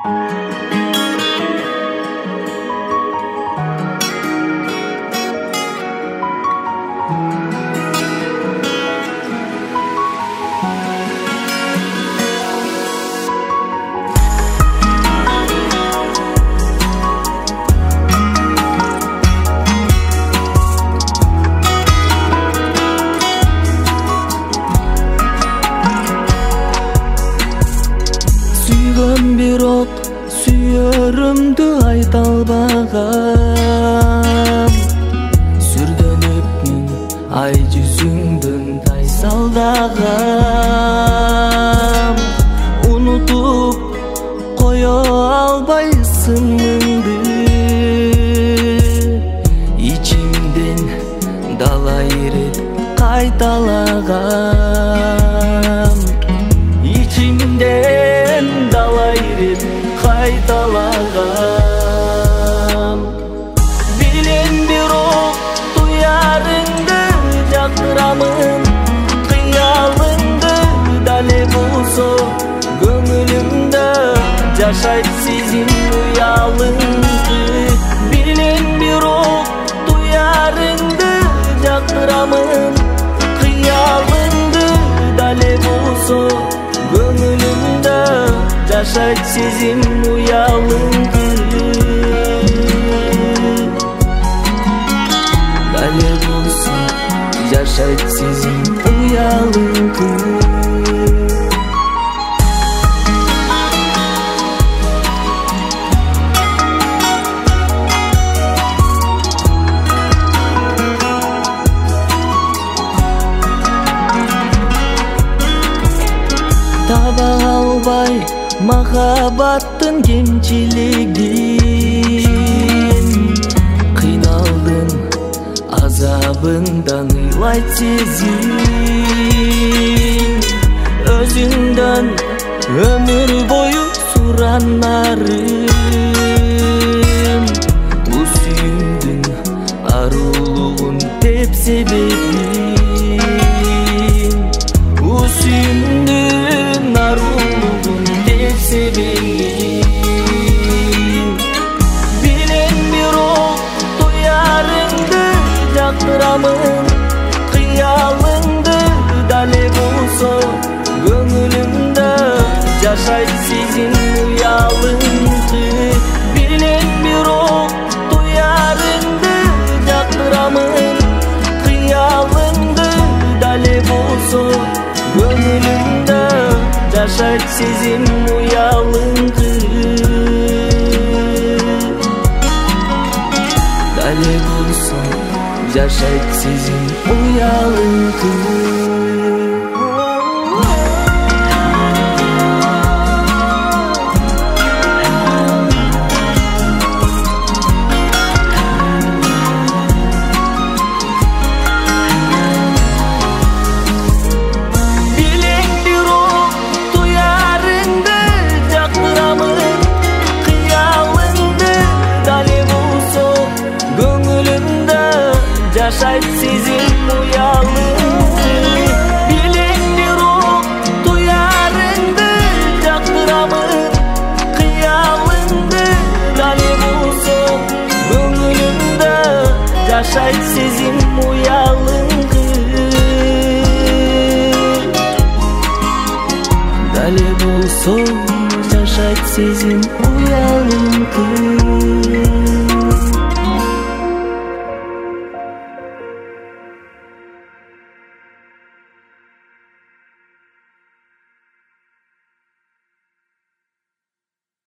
Бирок сүйөрүмдү айта албагам, сүргөнүпмүн ай жүзүңдөн тайсалдагам. Унутуп кое албайсыңмынды, ичимден дала ирет кайталагам. İçimden dala irip kaytaлагам. Bilen birok duyarыңды жактырамын, кыялыңды дале болсо көңүлүмдө жашайт сезим уялыңды. Bilen birok duyarыңды жактырамын, кыялыңды дале болсо көңүлүмдө жашайт сезим уялыңды. Дале болсо жашайт сезим уялыңды. Таба албай махабаттын кемчилигин, кыйналдым азабындан ыйлайт сезим. Өзүңдөн өмүр бою суранарым, бул сүйүүмдүн арулугун деп себебим. Бул сүйүүмдүн арулугун деп себебим. Билен бирок дуярыңды жактырамын, кыялыңды дале болсо көңүлүмдө жашайт сезим уялыңды. Билен бирок дуярыңды жактырамын, кыялыңды дале болсо көңүлүмдө жашайт сезим уялыңды. Дале болсо жашайт сезим уялыңды. Жашайт сезим уялыңды. Билен бирок дуярыңды жактырамын, кыялыңды дале болсо көңүлүмдө жашайт сезим уялыңды. Дале болсо жашайт сезим уялыңды.